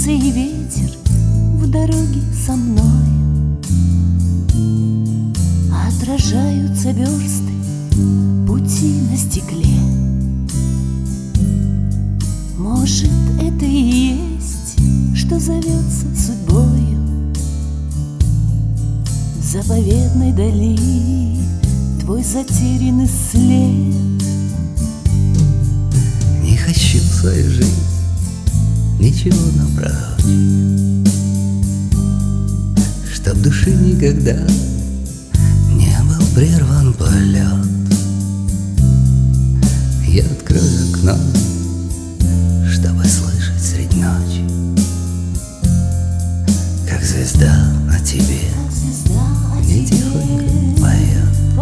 солнце и ветер в дороге со мной. Отражаются версты пути на стекле. Может, это и есть, что зовется судьбою. В заповедной дали твой затерянный след. Не хочу в свою жизнь ничего напрочь, чтоб души никогда не был прерван полет. Я открою окно, чтобы слышать средь ночи, как звезда на тебе мне тихонько поет.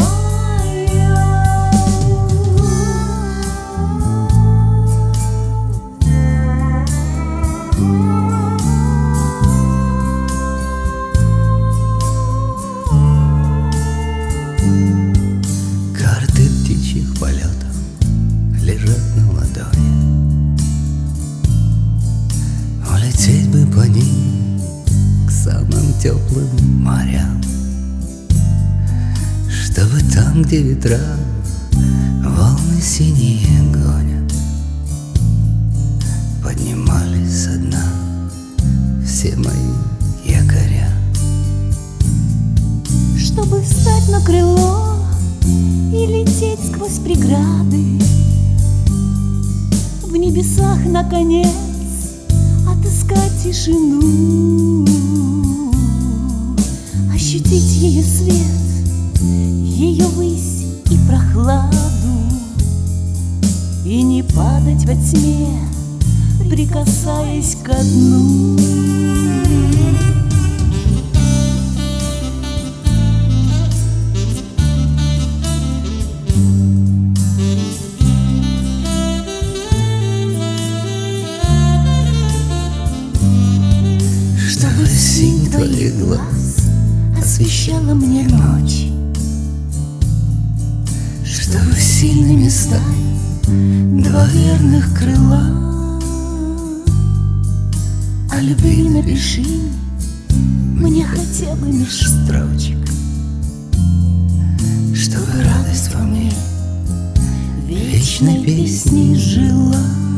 Карты птичьих полетов лежат на ладони. Улететь бы по ним к самым теплым морям, чтобы там, где ветра волны синие гонят, поднимались со дна все мои якоря. Чтобы встать на крыло и лететь сквозь преграды, в небесах наконец отыскать тишину, ощутить ее свет, ее высь и прохладу, и не падать во тьме, прикасаясь ко дну. Чтобы синь твоих глаз освещала мне ночь, чтобы сильными стали два верных крыла. О любви напиши мне хотя бы меж строчек, чтобы радость во мне вечной песней жила.